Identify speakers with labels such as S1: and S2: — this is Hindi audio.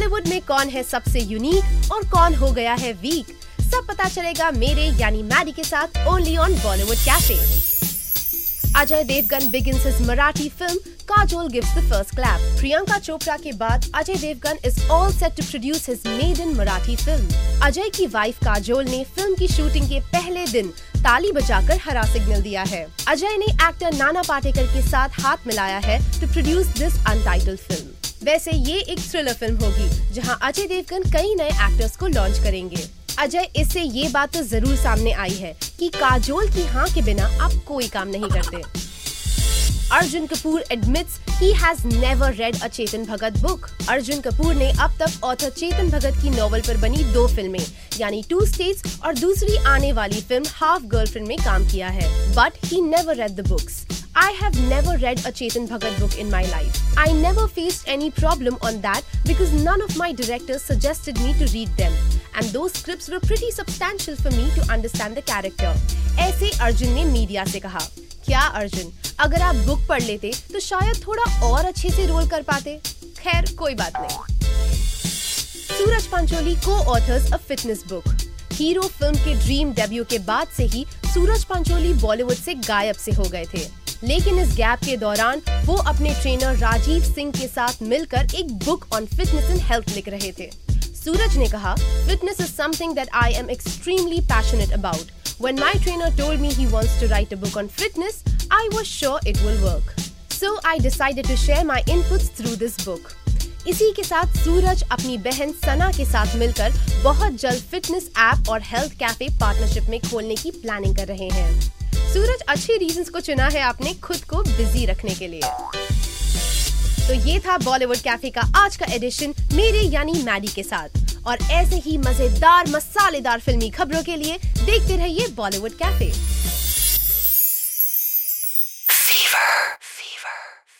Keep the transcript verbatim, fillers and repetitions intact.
S1: बॉलीवुड में कौन है सबसे यूनिक और कौन हो गया है वीक, सब पता चलेगा मेरे यानी मैडी के साथ only on Bollywood cafe. Ajay Devgn begins his Marathi film Kajol gives the first clap. Priyanka Chopra के बाद Ajay Devgan is all set to produce his maiden Marathi film. Ajay की वाइफ काजोल ने फिल्म की शूटिंग के पहले दिन ताली बजाकर हरा सिग्नल दिया है। अजय ने एक्टर नाना पाटेकर के साथ हाथ मिलाया है to produce this untitled film. वैसे ये एक थ्रिलर फिल्म होगी जहां अजय देवगन कई नए एक्टर्स को लॉन्च करेंगे। अजय इससे ये बात तो जरूर सामने आई है कि काजोल की हाँ के बिना आप कोई काम नहीं करते। Arjun Kapoor admits he has never read a Chetan Bhagat book. Arjun Kapoor ने अब तक ऑथर चेतन भगत की नॉवल पर बनी दो फिल्में यानी टू स्टेट्स और दूसरी आने वाली फिल्म हाफ गर्लफ्रेंड में काम किया है। But he never read the books. I have never read a Chetan Bhagat book in my life. I never faced any problem on that because none of my directors suggested me to read them. And those scripts were pretty substantial for me to understand the character. ऐसे अर्जुन ने मीडिया से कहा। क्या अर्जुन, अगर आप बुक पढ़ लेते तो शायद थोड़ा और अच्छे से रोल कर पाते। खैर कोई बात नहीं। सूरज पंचोली को authors a fitness book. Hero film के ड्रीम डेब्यू के बाद से ही सूरज पंचोली बॉलीवुड से गायब से हो गए थे, लेकिन इस गैप के दौरान वो अपने ट्रेनर राजीव सिंह के साथ मिलकर एक book on fitness and health लिख रहे थे। सूरज ने कहा, fitness is something that I am extremely passionate about. When my trainer told me he wants to write a book on fitness, I was sure it will work. So I decided to share my inputs through this book. इसी के साथ सूरज अपनी बहन सना के साथ मिलकर बहुत जल्द फिटनेस ऐप और हेल्थ कैफे पार्टनरशिप में खोलने की प्लानिंग कर रहे हैं। सूरज अच्छे रीजंस को चुना है आपने खुद को बिजी रखने के लिए। तो ये था बॉलीवुड कैफे का आज का एडिशन मेरे यानी मैडी के साथ, और ऐसे ही मजेदार मसालेदार फिल्मी खबरों के लिए देखते रहिए बॉलीवुड कैफे। Fever, fever.